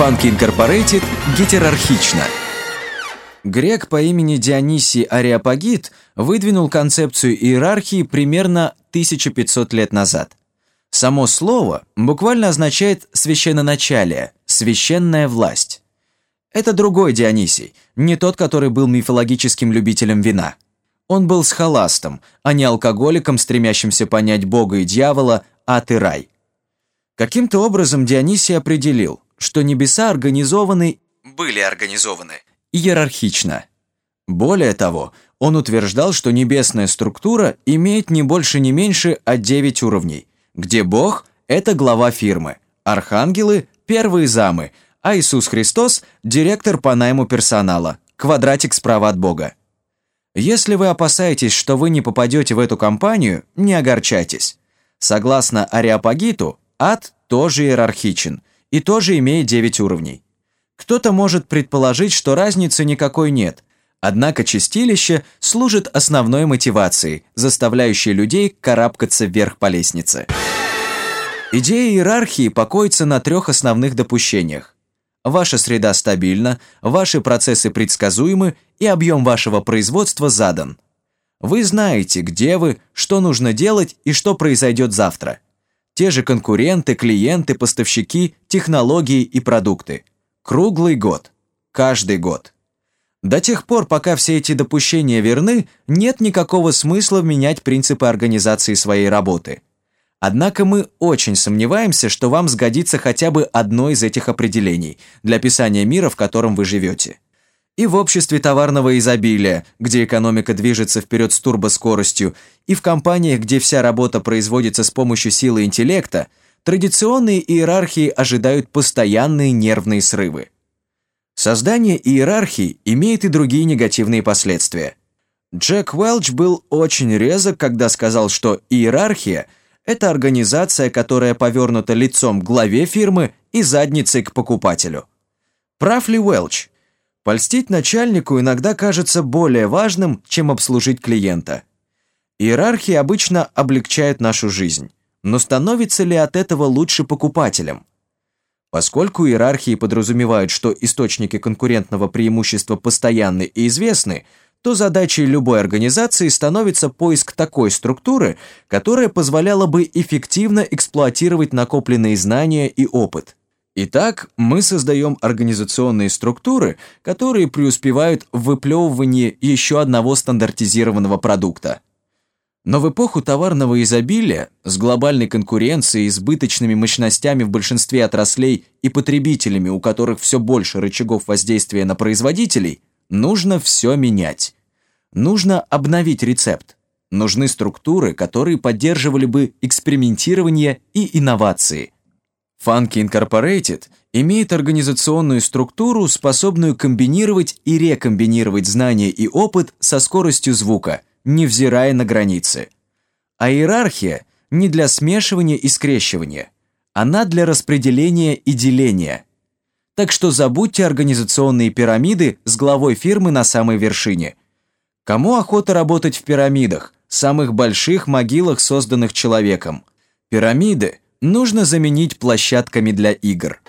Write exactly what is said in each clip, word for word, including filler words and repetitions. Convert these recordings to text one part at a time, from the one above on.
Funky Incorporated гетерархично. Грек по имени Дионисий Ареопагит выдвинул концепцию иерархии примерно тысяча пятьсот лет назад. Само слово буквально означает «священноначалие», «священная власть». Это другой Дионисий, не тот, который был мифологическим любителем вина. Он был схоластом, а не алкоголиком, стремящимся понять Бога и дьявола, ад и рай. Каким-то образом Дионисий определил, что небеса организованы, были организованы, иерархично. Более того, он утверждал, что небесная структура имеет не больше не меньше, а девять уровней, где Бог – это глава фирмы, архангелы – первые замы, а Иисус Христос – директор по найму персонала, квадратик справа от Бога. Если вы опасаетесь, что вы не попадете в эту компанию, не огорчайтесь. Согласно Ареопагиту, ад тоже иерархичен и тоже имеет девять уровней. Кто-то может предположить, что разницы никакой нет, однако чистилище служит основной мотивацией, заставляющей людей карабкаться вверх по лестнице. Идея иерархии покоится на трех основных допущениях. Ваша среда стабильна, ваши процессы предсказуемы и объем вашего производства задан. Вы знаете, где вы, что нужно делать и что произойдет завтра. Те же конкуренты, клиенты, поставщики, технологии и продукты. Круглый год. Каждый год. До тех пор, пока все эти допущения верны, нет никакого смысла менять принципы организации своей работы. Однако мы очень сомневаемся, что вам сгодится хотя бы одно из этих определений для описания мира, в котором вы живете. И в обществе товарного изобилия, где экономика движется вперед с турбоскоростью, и в компаниях, где вся работа производится с помощью силы интеллекта, традиционные иерархии ожидают постоянные нервные срывы. Создание иерархии имеет и другие негативные последствия. Джек Уэлч был очень резок, когда сказал, что иерархия – это организация, которая повернута лицом к главе фирмы и задницей к покупателю. Прав ли Уэлч? Польстить начальнику иногда кажется более важным, чем обслужить клиента. Иерархии обычно облегчают нашу жизнь, но становится ли от этого лучше покупателям? Поскольку иерархии подразумевают, что источники конкурентного преимущества постоянны и известны, то задачей любой организации становится поиск такой структуры, которая позволяла бы эффективно эксплуатировать накопленные знания и опыт. Итак, мы создаем организационные структуры, которые преуспевают в выплевывании еще одного стандартизированного продукта. Но в эпоху товарного изобилия, с глобальной конкуренцией, избыточными мощностями в большинстве отраслей и потребителями, у которых все больше рычагов воздействия на производителей, нужно все менять. Нужно обновить рецепт. Нужны структуры, которые поддерживали бы экспериментирование и инновации. Funky Incorporated имеет организационную структуру, способную комбинировать и рекомбинировать знания и опыт со скоростью звука, невзирая на границы. А иерархия не для смешивания и скрещивания, она для распределения и деления. Так что забудьте организационные пирамиды с главой фирмы на самой вершине. Кому охота работать в пирамидах, самых больших могилах, созданных человеком? Пирамиды нужно заменить площадками для игр.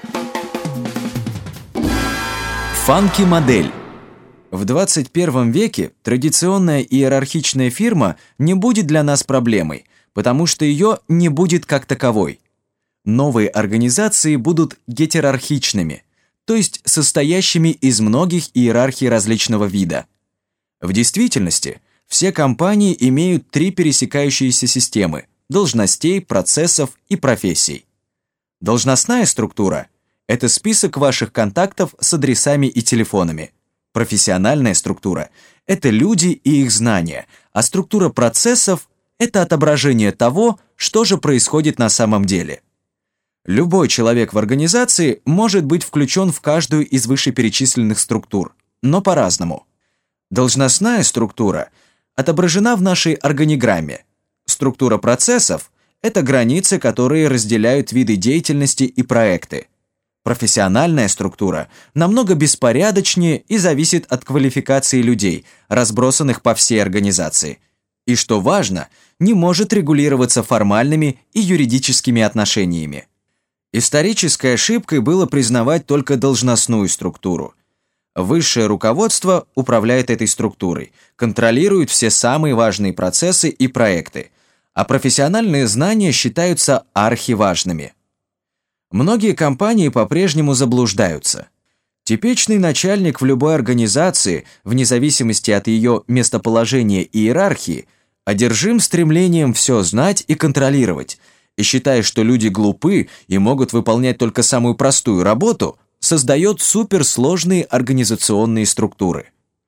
Фанки-модель. В двадцать первом веке традиционная иерархичная фирма не будет для нас проблемой, потому что ее не будет как таковой. Новые организации будут гетерархичными, то есть состоящими из многих иерархий различного вида. В действительности, все компании имеют три пересекающиеся системы – должностей, процессов и профессий. Должностная структура – это список ваших контактов с адресами и телефонами. Профессиональная структура – это люди и их знания, а структура процессов – это отображение того, что же происходит на самом деле. Любой человек в организации может быть включен в каждую из вышеперечисленных структур, но по-разному. Должностная структура отображена в нашей органиграмме. Структура процессов – это границы, которые разделяют виды деятельности и проекты. Профессиональная структура намного беспорядочнее и зависит от квалификации людей, разбросанных по всей организации. И, что важно, не может регулироваться формальными и юридическими отношениями. Исторической ошибкой было признавать только должностную структуру. Высшее руководство управляет этой структурой, контролирует все самые важные процессы и проекты, а профессиональные знания считаются архиважными. Многие компании по-прежнему заблуждаются. Типичный начальник в любой организации, вне зависимости от ее местоположения и иерархии, одержим стремлением все знать и контролировать, и считая, что люди глупы и могут выполнять только самую простую работу, создает суперсложные организационные структуры.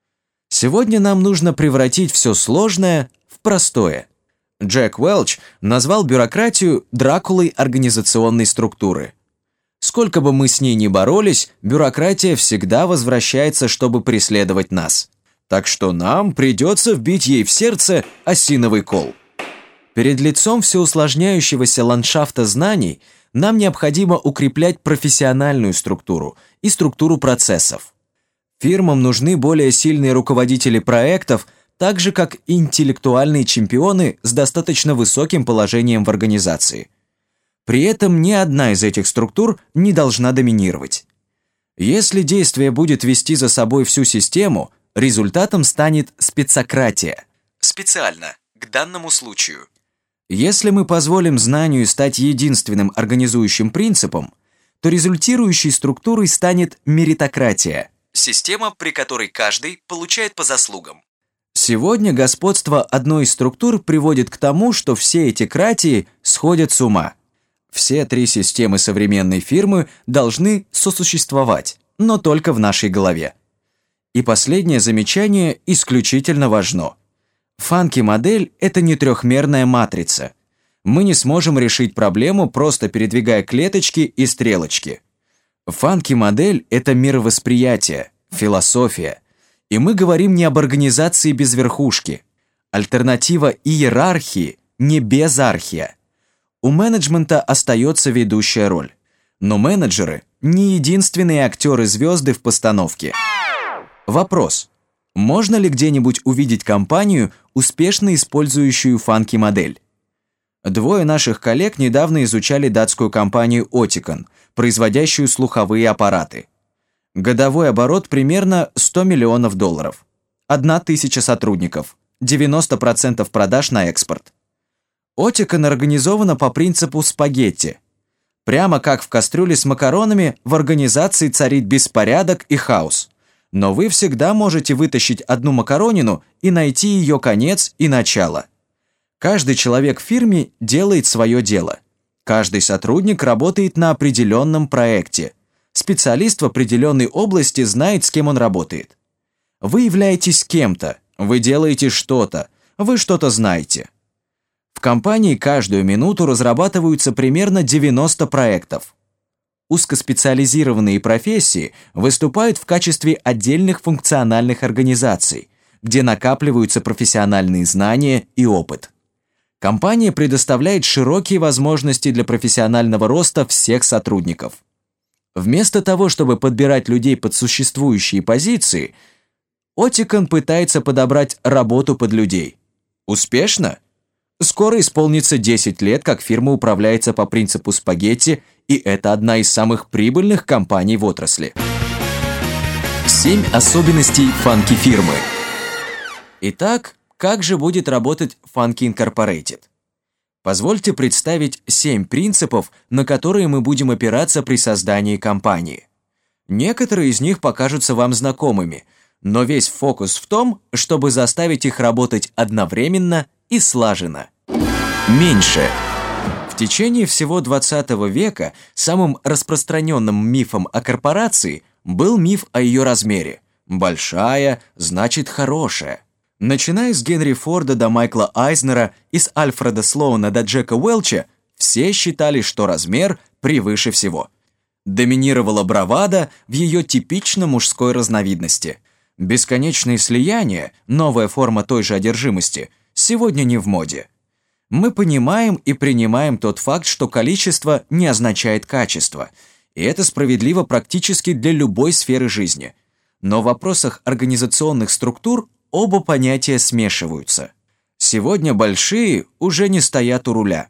Сегодня нам нужно превратить все сложное в простое. Джек Уэлч назвал бюрократию Дракулой организационной структуры. Сколько бы мы с ней ни боролись, бюрократия всегда возвращается, чтобы преследовать нас. Так что нам придется вбить ей в сердце осиновый кол. Перед лицом всеусложняющегося ландшафта знаний нам необходимо укреплять профессиональную структуру и структуру процессов. Фирмам нужны более сильные руководители проектов, так же как и интеллектуальные чемпионы с достаточно высоким положением в организации. При этом ни одна из этих структур не должна доминировать. Если действие будет вести за собой всю систему, результатом станет спецократия. Специально, к данному случаю. Если мы позволим знанию стать единственным организующим принципом, то результирующей структурой станет меритократия. Система, при которой каждый получает по заслугам. Сегодня господство одной из структур приводит к тому, что все эти кратии сходят с ума. Все три системы современной фирмы должны сосуществовать, но только в нашей голове. И последнее замечание исключительно важно. Фанки-модель – это не трехмерная матрица. Мы не сможем решить проблему, просто передвигая клеточки и стрелочки. Фанки-модель – это мировосприятие, философия. И мы говорим не об организации без верхушки. Альтернатива иерархии – не безархия. У менеджмента остается ведущая роль. Но менеджеры – не единственные актеры-звезды в постановке. Вопрос. Можно ли где-нибудь увидеть компанию, успешно использующую фанки-модель? Двое наших коллег недавно изучали датскую компанию Oticon, производящую слуховые аппараты. Годовой оборот примерно сто миллионов долларов. Одна тысяча сотрудников. девяносто процентов продаж на экспорт. Oticon организована по принципу спагетти. Прямо как в кастрюле с макаронами, в организации царит беспорядок и хаос. Но вы всегда можете вытащить одну макаронину и найти ее конец и начало. Каждый человек в фирме делает свое дело. Каждый сотрудник работает на определенном проекте. Специалист в определенной области знает, с кем он работает. Вы являетесь кем-то, вы делаете что-то, вы что-то знаете. В компании каждую минуту разрабатываются примерно девяносто проектов. Узкоспециализированные профессии выступают в качестве отдельных функциональных организаций, где накапливаются профессиональные знания и опыт. Компания предоставляет широкие возможности для профессионального роста всех сотрудников. Вместо того, чтобы подбирать людей под существующие позиции, Oticon пытается подобрать работу под людей. Успешно? Скоро исполнится десять лет, как фирма управляется по принципу спагетти, и это одна из самых прибыльных компаний в отрасли. семь особенностей фанки-фирмы. Итак, как же будет работать Funky Incorporated? Позвольте представить семь принципов, на которые мы будем опираться при создании компании. Некоторые из них покажутся вам знакомыми, но весь фокус в том, чтобы заставить их работать одновременно и слаженно. Меньше. В течение всего двадцатого века самым распространенным мифом о корпорации был миф о ее размере. Большая значит хорошая. Начиная с Генри Форда до Майкла Айзнера и с Альфреда Слоуна до Джека Уэлча, все считали, что размер превыше всего. Доминировала бравада в ее типично мужской разновидности. Бесконечные слияния, новая форма той же одержимости, сегодня не в моде. Мы понимаем и принимаем тот факт, что количество не означает качество, и это справедливо практически для любой сферы жизни. Но в вопросах организационных структур оба понятия смешиваются. Сегодня большие уже не стоят у руля.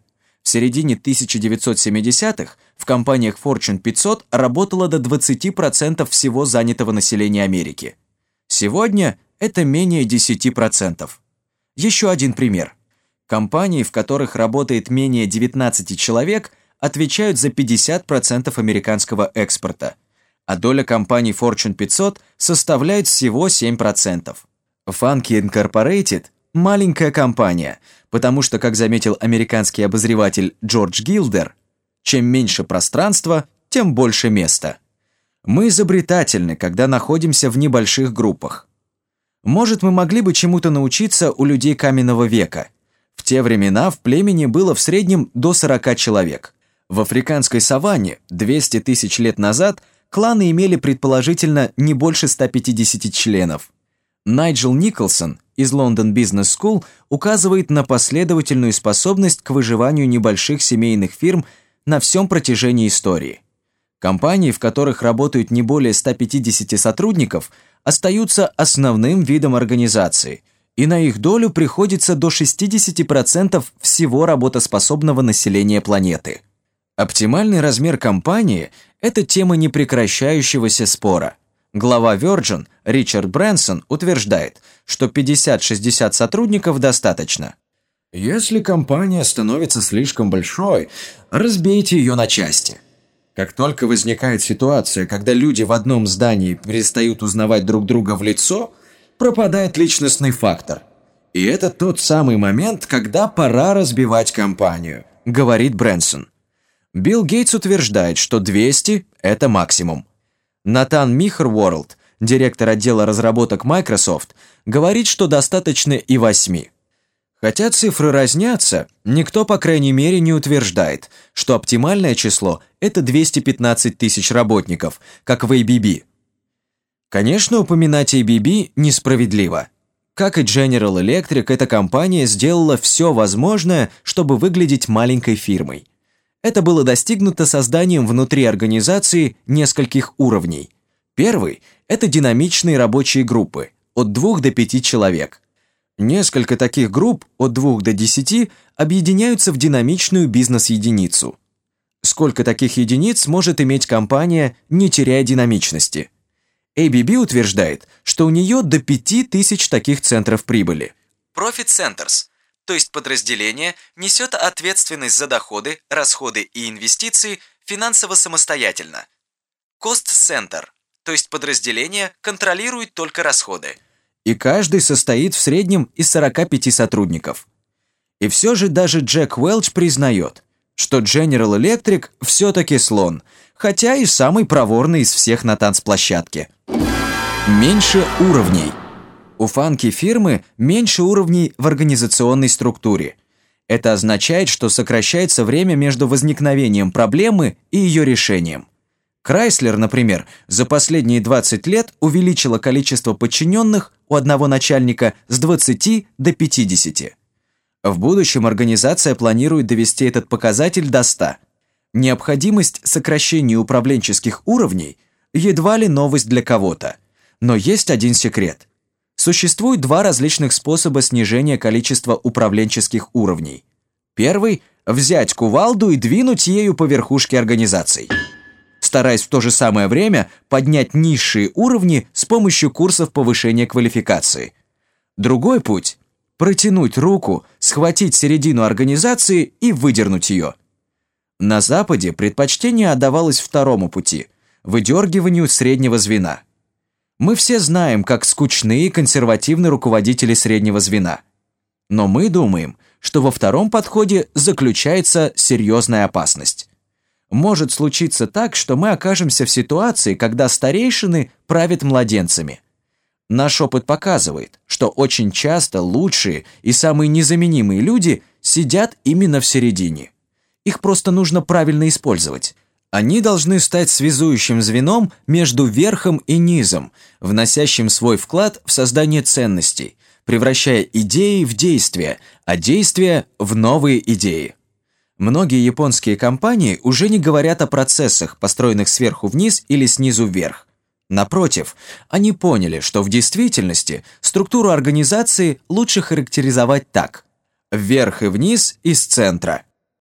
В середине тысяча девятьсот семидесятых в компаниях Fortune пятьсот работало до двадцати процентов всего занятого населения Америки. Сегодня это менее десяти процентов. Еще один пример. Компании, в которых работает менее девятнадцати человек, отвечают за пятьдесят процентов американского экспорта, а доля компаний Fortune пятьсот составляет всего семь процентов. Funky Incorporated – маленькая компания, потому что, как заметил американский обозреватель Джордж Гилдер, чем меньше пространства, тем больше места. Мы изобретательны, когда находимся в небольших группах. Может, мы могли бы чему-то научиться у людей каменного века. В те времена в племени было в среднем до сорока человек. В африканской саванне двести тысяч лет назад кланы имели предположительно не больше ста пятидесяти членов. Найджел Николсон из London Business School указывает на последовательную способность к выживанию небольших семейных фирм на всем протяжении истории. Компании, в которых работают не более ста пятидесяти сотрудников, остаются основным видом организации, и на их долю приходится до шестидесяти процентов всего работоспособного населения планеты. Оптимальный размер компании – это тема непрекращающегося спора. Глава Virgin Ричард Брэнсон утверждает, что пятьдесят-шестьдесят сотрудников достаточно. Если компания становится слишком большой, разбейте ее на части. Как только возникает ситуация, когда люди в одном здании перестают узнавать друг друга в лицо, пропадает личностный фактор. И это тот самый момент, когда пора разбивать компанию, говорит Брэнсон. Билл Гейтс утверждает, что двести – это максимум. Натан Михерворлд, директор отдела разработок Microsoft, говорит, что достаточно и восьми. Хотя цифры разнятся, никто, по крайней мере, не утверждает, что оптимальное число – это двести пятнадцать тысяч работников, как в эй би би. Конечно, упоминать эй би би несправедливо. Как и General Electric, эта компания сделала все возможное, чтобы выглядеть маленькой фирмой. Это было достигнуто созданием внутри организации нескольких уровней. Первый – это динамичные рабочие группы, от двух до пяти человек. Несколько таких групп, от двух до десяти, объединяются в динамичную бизнес-единицу. Сколько таких единиц может иметь компания, не теряя динамичности? эй би би утверждает, что у нее до пяти тысяч таких центров прибыли. Profit Centers, то есть подразделение, несет ответственность за доходы, расходы и инвестиции финансово самостоятельно. Cost Center, то есть подразделение, контролирует только расходы. И каждый состоит в среднем из сорока пяти сотрудников. И все же даже Джек Уэлч признает, что General Electric все-таки слон, хотя и самый проворный из всех на танцплощадке. Меньше уровней. У Funky фирмы меньше уровней в организационной структуре. Это означает, что сокращается время между возникновением проблемы и ее решением. Chrysler, например, за последние двадцать лет увеличила количество подчиненных у одного начальника с двадцати до пятидесяти. В будущем организация планирует довести этот показатель до ста. Необходимость сокращения управленческих уровней едва ли новость для кого-то. Но есть один секрет. Существует два различных способа снижения количества управленческих уровней. Первый – взять кувалду и двинуть ею по верхушке организаций, стараясь в то же самое время поднять низшие уровни с помощью курсов повышения квалификации. Другой путь – протянуть руку, схватить середину организации и выдернуть ее. На Западе предпочтение отдавалось второму пути – выдергиванию среднего звена. Мы все знаем, как скучны и консервативны руководители среднего звена. Но мы думаем, что во втором подходе заключается серьезная опасность. Может случиться так, что мы окажемся в ситуации, когда старейшины правят младенцами. Наш опыт показывает, что очень часто лучшие и самые незаменимые люди сидят именно в середине. Их просто нужно правильно использовать. Они должны стать связующим звеном между верхом и низом, вносящим свой вклад в создание ценностей, превращая идеи в действия, а действия в новые идеи. Многие японские компании уже не говорят о процессах, построенных сверху вниз или снизу вверх. Напротив, они поняли, что в действительности структуру организации лучше характеризовать так: вверх и вниз из центра.